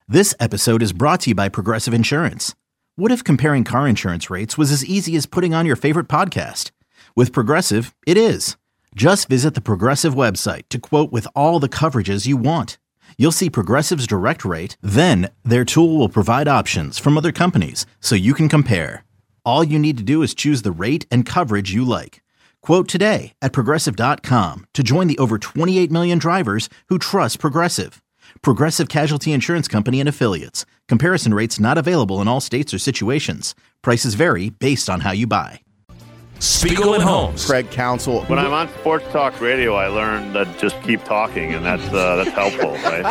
This episode is brought to you by Progressive Insurance. What if comparing car insurance rates was as easy as putting on your favorite podcast? With Progressive, it is. Just visit the Progressive website to quote with all the coverages you want. You'll see Progressive's direct rate, then their tool will provide options from other companies so you can compare. All you need to do is choose the rate and coverage you like. Quote today at Progressive.com to join the over 28 million drivers who trust Progressive. Progressive Casualty Insurance Company and Affiliates. Comparison rates not available in all states or situations. Prices vary based on how you buy. Spiegel and Holmes. Craig Counsell. When I'm on Sports Talk Radio, I learned that just keep talking, and that's helpful,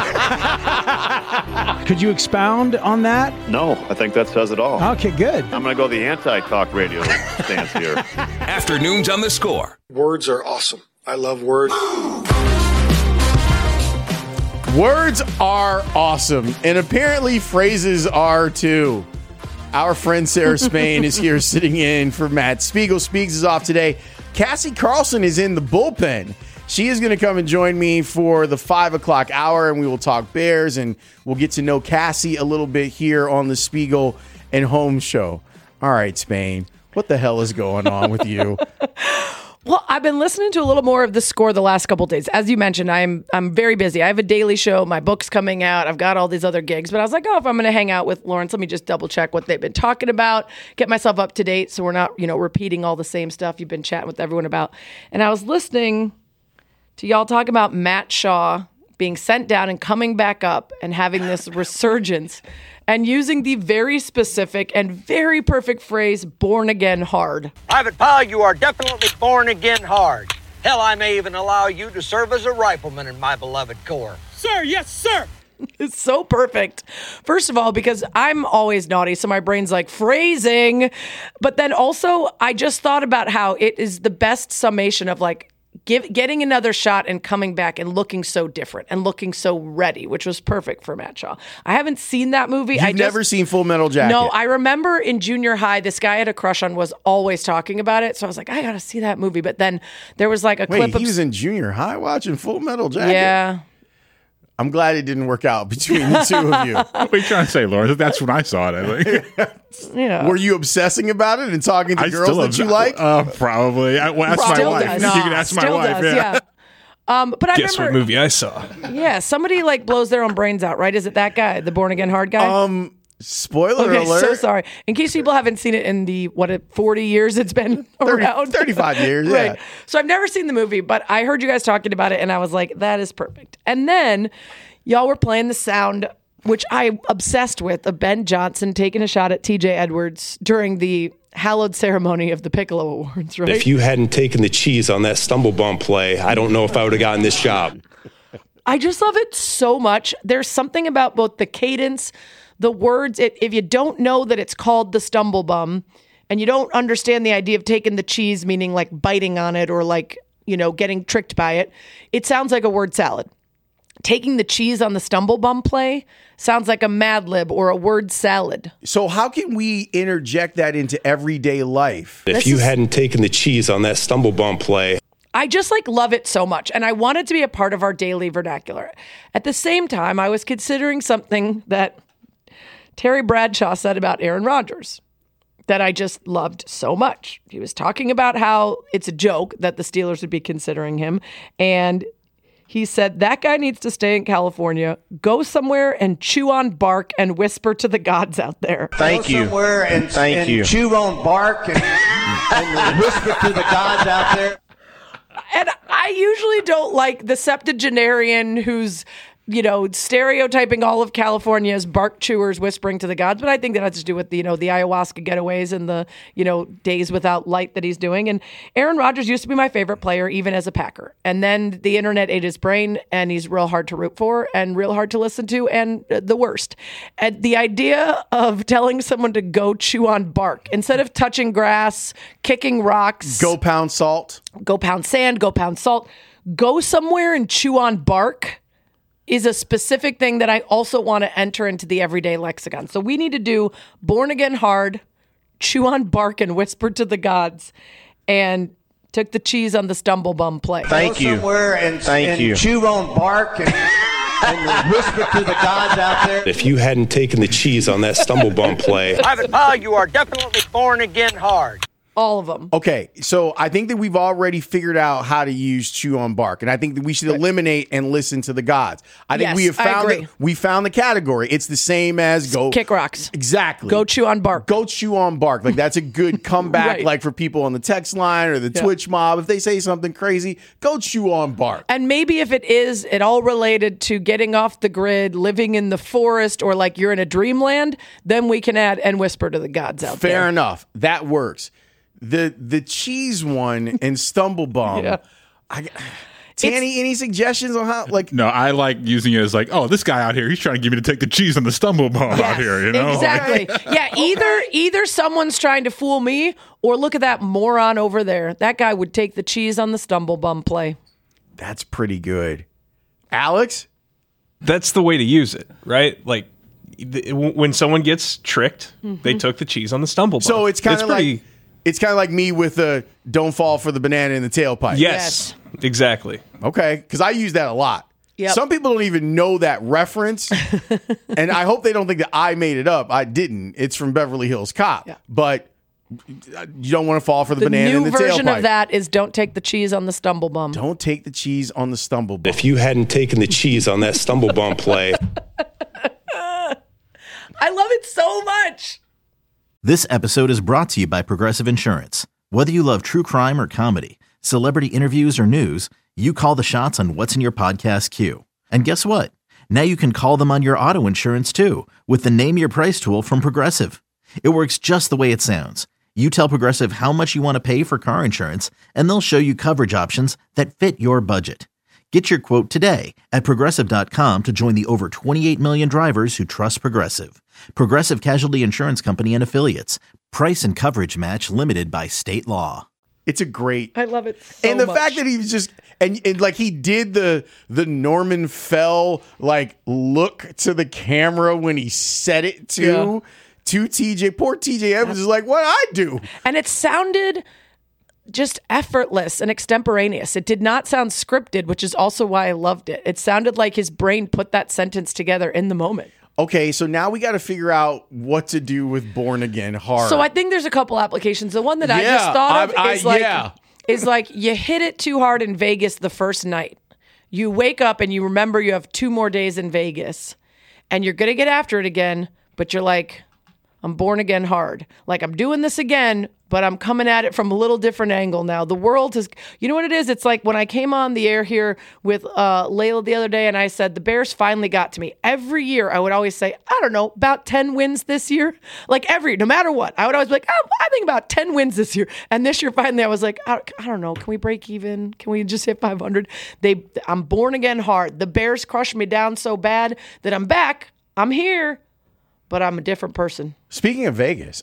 right? Could you expound on that? No, I think that says it all. Okay, good. I'm going to go the anti-talk radio stance here. Afternoons on The Score. Words are awesome. I love words. Words are awesome, and apparently phrases are too. Our friend Sarah Spain is here sitting in for Matt Spiegel. Speaks is off today. Cassie Carlson is in the bullpen. She is going to come and join me for the 5 o'clock hour, and we will talk Bears, and we'll get to know Cassie a little bit here on the Spiegel and Holmes show. All right, Spain, what the hell is going on with you? Well, I've been listening to a little more of The Score the last couple of days. As you mentioned, I'm very busy. I have a daily show. My book's coming out. I've got all these other gigs. But I was like, if I'm going to hang out with Lawrence, let me just double check what they've been talking about, get myself up to date so we're not, repeating all the same stuff you've been chatting with everyone about. And I was listening to y'all talk about Matt Shaw being sent down and coming back up and having this resurgence and using the very specific and very perfect phrase, born again hard. Private Powell, you are definitely born again hard. Hell, I may even allow you to serve as a rifleman in my beloved Corps. Sir, yes, sir. It's so perfect. First of all, because I'm always naughty, so my brain's like, phrasing. But then also, I just thought about how it is the best summation of getting another shot and coming back and looking so different and looking so ready, which was perfect for Matt Shaw. I haven't seen that movie. You've never seen Full Metal Jacket? No, I remember in junior high, this guy I had a crush on was always talking about it. So I was like, I got to see that movie. But then there was a clip of... he was in junior high watching Full Metal Jacket? Yeah. I'm glad it didn't work out between the two of you. What are you trying to say, Lawrence? That's when I saw it, I think. Were you obsessing about it and talking to girls that you like? Probably. Ask my wife. You can ask my wife. Yeah. But I Guess remember, what movie I saw? Yeah, somebody blows their own brains out, right? Is it that guy, the born again hard guy? Spoiler alert. So sorry. In case people haven't seen it in the 40 years it's been around. 35 years, yeah. Right. So I've never seen the movie, but I heard you guys talking about it and I was like, that is perfect. And then y'all were playing the sound, which I obsessed with, of Ben Johnson taking a shot at TJ Edwards during the hallowed ceremony of the Piccolo Awards, right? If you hadn't taken the cheese on that stumble bump play, I don't know if I would have gotten this job. I just love it so much. There's something about both the cadence, the words. If you don't know that it's called the stumble bum and you don't understand the idea of taking the cheese, meaning biting on it or getting tricked by it, it sounds like a word salad. Taking the cheese on the stumble bum play sounds like a Mad Lib or a word salad. So how can we interject that into everyday life? If you hadn't taken the cheese on that stumble bump play. I just love it so much. And I want it to be a part of our daily vernacular. At the same time, I was considering something that Terry Bradshaw said about Aaron Rodgers that I just loved so much. He was talking about how it's a joke that the Steelers would be considering him. And he said, that guy needs to stay in California, go somewhere and chew on bark and whisper to the gods out there. Thank you. Somewhere and chew on bark and whisper to the gods out there. And I usually don't like the septuagenarian who's stereotyping all of California as bark chewers whispering to the gods. But I think that has to do with the ayahuasca getaways and the, days without light that he's doing. And Aaron Rodgers used to be my favorite player, even as a Packer. And then the internet ate his brain and he's real hard to root for and real hard to listen to and the worst. And the idea of telling someone to go chew on bark instead of touching grass, kicking rocks. Go pound salt. Go pound sand, go pound salt. Go somewhere and chew on bark is a specific thing that I also want to enter into the everyday lexicon. So we need to do born again hard, chew on bark and whisper to the gods, and took the cheese on the stumble bum play. Thank you. Somewhere and chew on bark and whisper to the gods out there. If you hadn't taken the cheese on that stumble bump play, Private Powell, you are definitely born again hard. All of them. Okay, so I think that we've already figured out how to use chew on bark, and I think that we should eliminate and listen to the gods. I think we have found it. We found the category. It's the same as go kick rocks. Exactly. Go chew on bark. Go chew on bark. Like that's a good comeback. Right. Like for people on the text line or the Twitch mob, if they say something crazy, go chew on bark. And maybe if it is at all related to getting off the grid, living in the forest, or like you're in a dreamland, then we can add and whisper to the gods out there. Fair enough. That works. The cheese one and stumble bum. Yeah. Tanny, any suggestions on how? Like, no, I like using it as like, oh, this guy out here, he's trying to get me to take the cheese on the stumble bum out here. You know, exactly. Yeah, either someone's trying to fool me, or look at that moron over there. That guy would take the cheese on the stumble bum play. That's pretty good, Alex. That's the way to use it, right? Like when someone gets tricked, they took the cheese on the stumble bum. So it's kind of like. It's kind of like me with the don't fall for the banana in the tailpipe. Yes, exactly. Okay, because I use that a lot. Yep. Some people don't even know that reference, and I hope they don't think that I made it up. I didn't. It's from Beverly Hills Cop. Yeah. But you don't want to fall for the banana in the tailpipe. The new version of that is don't take the cheese on the stumble bum. Don't take the cheese on the stumble bum. If you hadn't taken the cheese on that stumble bum play. I love it so much. This episode is brought to you by Progressive Insurance. Whether you love true crime or comedy, celebrity interviews or news, you call the shots on what's in your podcast queue. And guess what? Now you can call them on your auto insurance too with the Name Your Price tool from Progressive. It works just the way it sounds. You tell Progressive how much you want to pay for car insurance, and they'll show you coverage options that fit your budget. Get your quote today at Progressive.com to join the over 28 million drivers who trust Progressive. Progressive Casualty Insurance Company and Affiliates. Price and coverage match limited by state law. It's a great. I love it so and the much. fact that he was just and like he did the Norman Fell like look to the camera when he said it to TJ. Poor TJ Evans is like, what I do? And it sounded just effortless and extemporaneous. It did not sound scripted, which is also why I loved it. It sounded like his brain put that sentence together in the moment. Okay, so now we got to figure out what to do with Born Again Hard. So I think there's a couple applications. The one that I just thought of is like you hit it too hard in Vegas the first night. You wake up and you remember you have 2 more days in Vegas, and you're going to get after it again, but you're like, I'm born again hard. Like, I'm doing this again, but I'm coming at it from a little different angle now. The world has, you know what it is? It's like when I came on the air here with Layla the other day and I said, the Bears finally got to me. Every year I would always say, I don't know, about 10 wins this year. Like no matter what, I would always be like, I think about 10 wins this year. And this year finally I was like, I don't know, can we break even? Can we just hit 500? I'm born again hard. The Bears crushed me down so bad that I'm back. I'm here. But I'm a different person. Speaking of Vegas,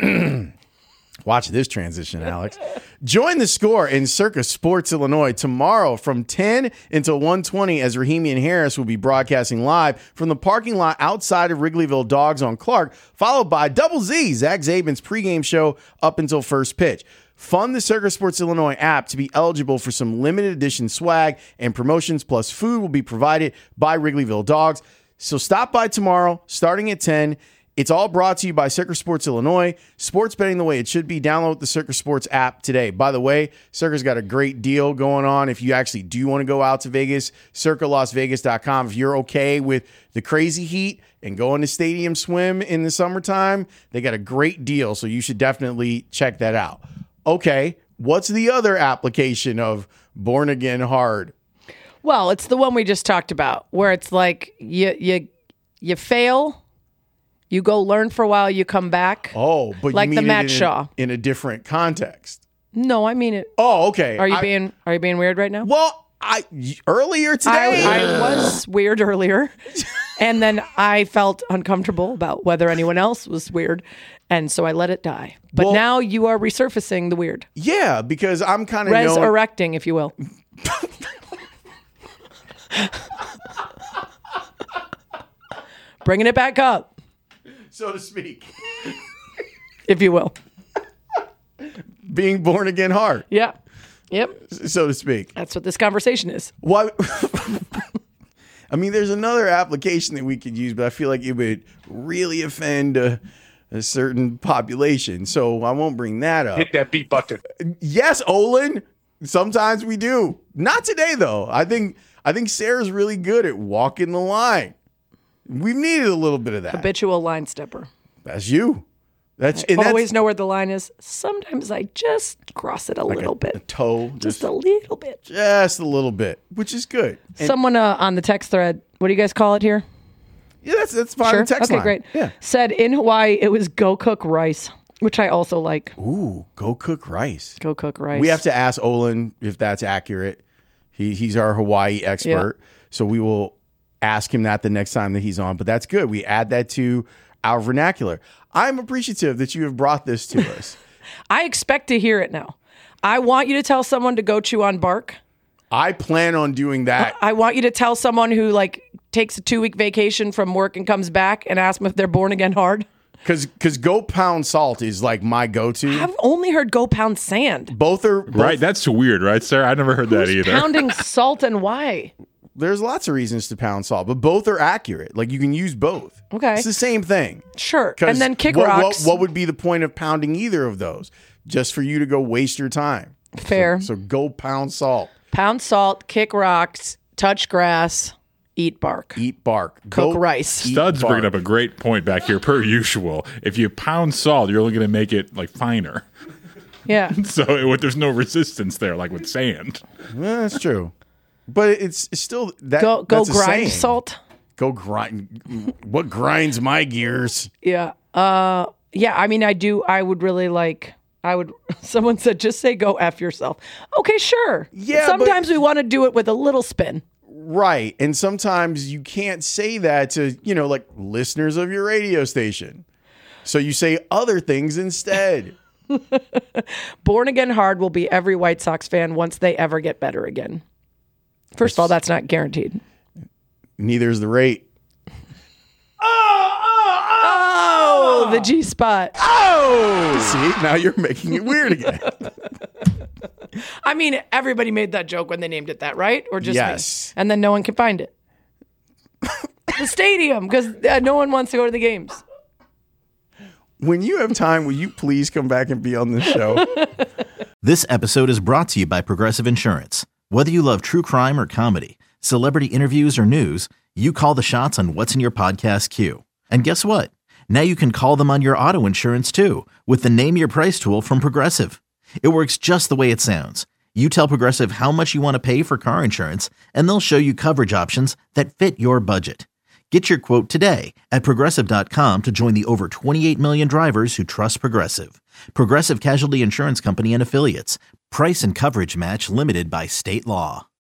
watch this transition, Alex. Join the Score in Circa Sports Illinois tomorrow from 10 until 1:20 as Rahimi and Harris will be broadcasting live from the parking lot outside of Wrigleyville Dogs on Clark, followed by Double Z, Zach Zabin's pregame show up until first pitch. Fund the Circa Sports Illinois app to be eligible for some limited edition swag and promotions, plus food will be provided by Wrigleyville Dogs. So stop by tomorrow, starting at 10. It's all brought to you by Circa Sports Illinois. Sports betting the way it should be. Download the Circa Sports app today. By the way, Circa's got a great deal going on. If you actually do want to go out to Vegas, CircaLasVegas.com. If you're okay with the crazy heat and going to Stadium Swim in the summertime, they got a great deal. So you should definitely check that out. Okay, what's the other application of Born Again Hard? Well, it's the one we just talked about, where it's like you fail, you go learn for a while, you come back. Oh, but like you the mean Matt it Shaw in a different context. No, I mean it. Oh, okay. Are you being weird right now? Well, earlier today I was weird earlier, and then I felt uncomfortable about whether anyone else was weird, and so I let it die. But now you are resurfacing the weird. Yeah, because I'm kind of resurrecting, if you will. Bringing it back up, so to speak, if you will. Being born again hard. Yeah. Yep. So to speak. That's what this conversation is. What? I mean, there's another application that we could use, but I feel like it would really offend a certain population. So I won't bring that up. Hit that beat button. Yes, Olin. Sometimes we do. Not today, though. I think Sarah's really good at walking the line. We've needed a little bit of that. Habitual line stepper. That's you. I always know where the line is. Sometimes I just cross it a little bit. A toe. Just a little bit. Just a little bit, which is good. And someone on the text thread, what do you guys call it here? Yeah, that's fine. Sure? Text okay, line. great. Yeah. Said in Hawaii, it was go cook rice, which I also like. Ooh, go cook rice. Go cook rice. We have to ask Olin if that's accurate. He's our Hawaii expert. Yeah. So we will ask him that the next time that he's on. But that's good. We add that to our vernacular. I'm appreciative that you have brought this to us. I expect to hear it now. I want you to tell someone to go chew on bark. I plan on doing that. I want you to tell someone who takes a 2-week vacation from work and comes back and ask them if they're born again hard. Because go pound salt is like my go-to. I've only heard go pound sand. Both are right. That's weird, right, Sarah? I never heard that either. Pounding salt and why? There's lots of reasons to pound salt, but both are accurate. Like you can use both. Okay. It's the same thing. Sure. And then kick rocks. What would be the point of pounding either of those? Just for you to go waste your time. Fair. So go pound salt. Pound salt, kick rocks, touch grass, eat bark. Eat bark. Cook rice. Stud's bringing up a great point back here, per usual. If you pound salt, you're only going to make it finer. Yeah. So there's no resistance there, like with sand. Yeah, that's true. But it's still that. Go that's grind saying. salt. Go grind. What grinds my gears? Yeah. Yeah. I mean, I would really like. Someone said, just say go F yourself. Okay, sure. Yeah. Sometimes we want to do it with a little spin. Right. And sometimes you can't say that to, listeners of your radio station. So you say other things instead. Born again hard will be every White Sox fan once they ever get better again. First of all, that's not guaranteed. Neither is the rate. Oh, the G spot. Oh, see, now you're making it weird again. I mean, everybody made that joke when they named it that, right? Or just yes. me? And then no one can find it. The stadium, because no one wants to go to the games. When you have time, will you please come back and be on this show? This episode is brought to you by Progressive Insurance. Whether you love true crime or comedy, celebrity interviews or news, you call the shots on what's in your podcast queue. And guess what? Now you can call them on your auto insurance too with the Name Your Price tool from Progressive. It works just the way it sounds. You tell Progressive how much you want to pay for car insurance, and they'll show you coverage options that fit your budget. Get your quote today at Progressive.com to join the over 28 million drivers who trust Progressive. Progressive Casualty Insurance Company and Affiliates. Price and coverage match limited by state law.